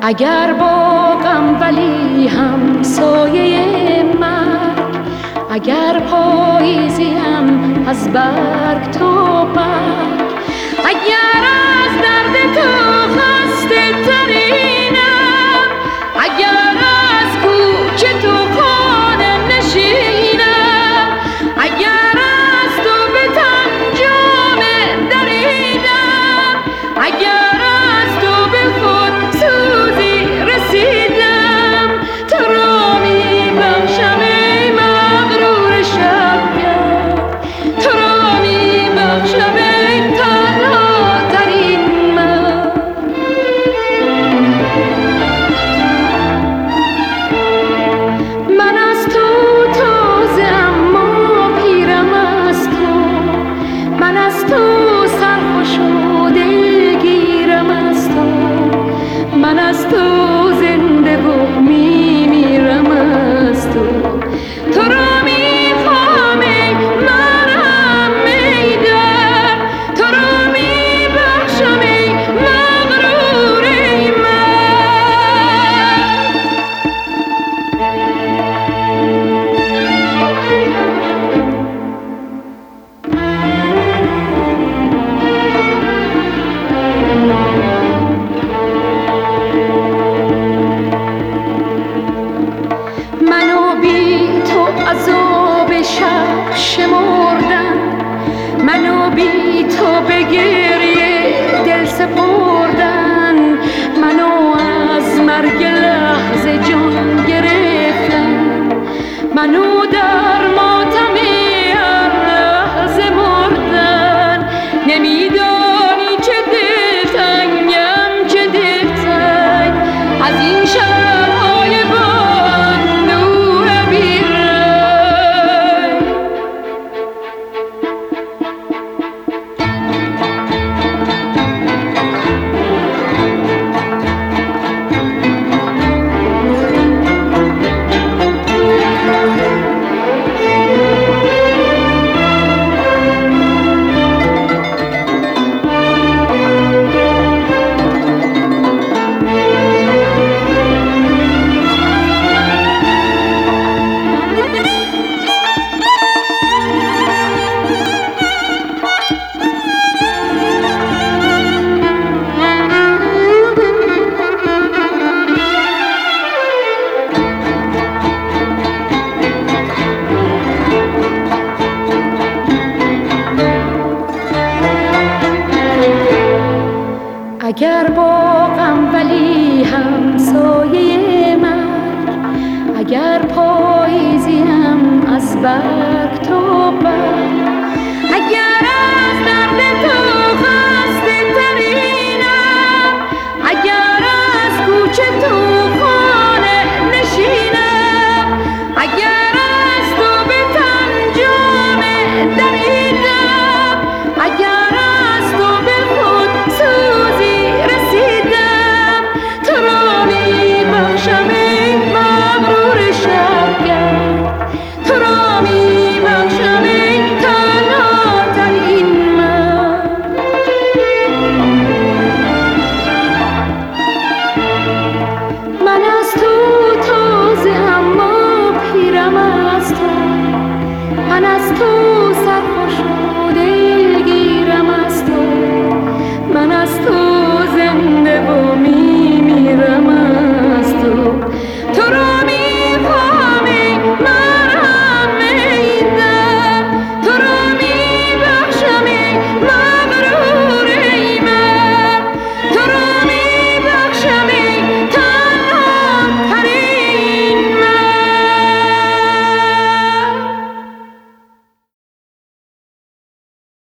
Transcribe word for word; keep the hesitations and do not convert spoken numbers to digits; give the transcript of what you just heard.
اگر باغم ولی هم سایه مرگ، اگر پاییزیم از برگ تا برگ، اگر از درد تو خسته ترینم، اگر از کوچه تو خانه نشینم، اگر از تو به تن جامه دریدم، اگر از تو به خود سوزی رسیدم، تو را می بخشم ای مغرور شبگرد، تو را می بخشم ای تنها ترین مرد. من از تو تازه اما پیرم از تو، من از تو سرخوش و دلگیرم از تو، من از تو زنده و میمیرم از تو، تو را میخواهم ای مرهم ای درد، تو را میبخشم ای مغرور ای مرد. منو بی تو عذاب شب شمردم، منو بی تو به گریه دل سپردن، منو از مرگ لحظه جان گرفتن، منو در ماتم هر لحظه مردن. نمیدانی چه دلتنگم، چه دلتنگ از این شب‌های با اندوه بی‌رنگ. اگر باغم ولی هم سایه مرگ، اگر پاییزیم از برگ تا برگ،